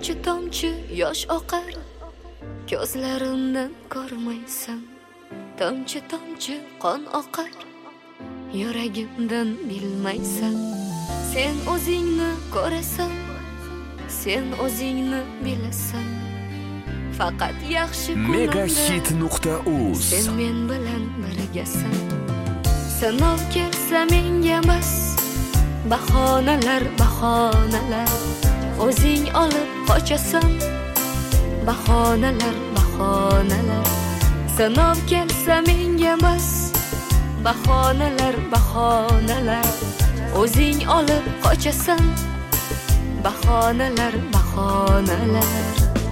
tomchi tomchi yosh oqar, ko'zlarimdan ko'rmaysan. Tomchi tomchi qon oqar, yuragimdan bilmaysan. Sen o'zingni ko'rasan, sen o'zingni bilasan. Faqat yaxshi kunimda Megahit.uz sen men bilan birgasan. Sinov kelsa menga emas, bahonalar bahonalar, o'zing olib qochasan. Bahonalar bahonalar, sinov kelsa menga emas, bahonalar bahonalar, o'zing olib qochasan. Bahonalar bahonalar.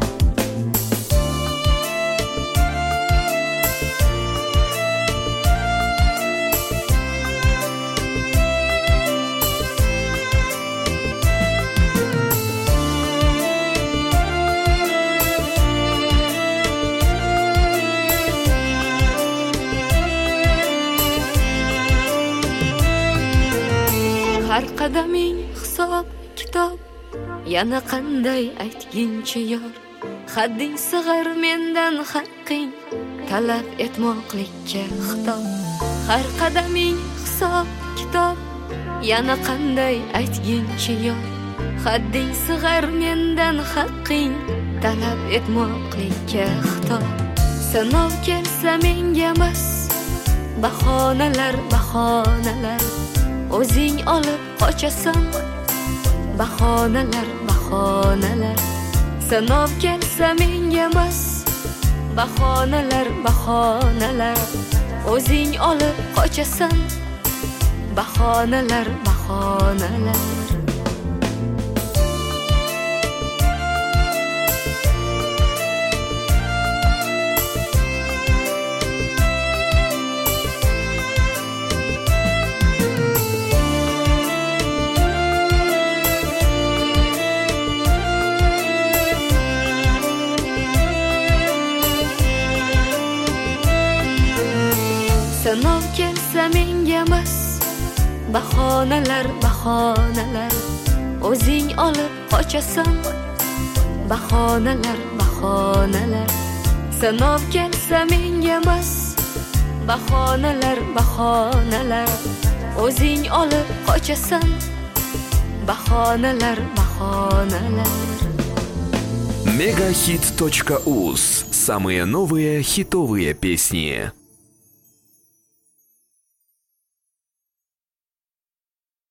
Har qadaming hisob kitob, yana qanday aytgincha yor. Hadding sig'ar mendan haqqing, talab etmoqlikka xitob. Har qadaming hisob kitob, yana qanday aytgincha yor. Hadding sig'ar mendan haqqing, talab etmoqlikka xitob. Sinov kelsa menga emas, bahonalar bahonalar, o'zing olib qochasan. Bahonalar bahonalar, sinov kelsa menga emas, bahonalar bahonalar, o'zing olib qochasan. Bahonalar bahonalar. Sinov kelsa menga emas, bahonalar bahonalar, o'zing olib qochasan. Bahonalar bahonalar, sinov kelsa menga emas, bahonalar bahonalar, o'zing olib qochasan. Bahonalar bahonalar. Megahit.uz. Самые новые хитовые песни.